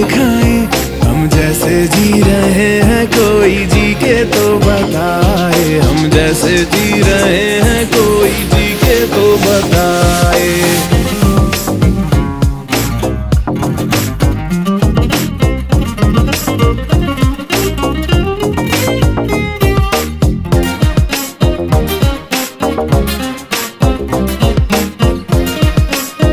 दिखाएं, हम जैसे जी रहे हैं कोई जी के तो बताए, हम जैसे जी रहे हैं कोई जी के तो बताए।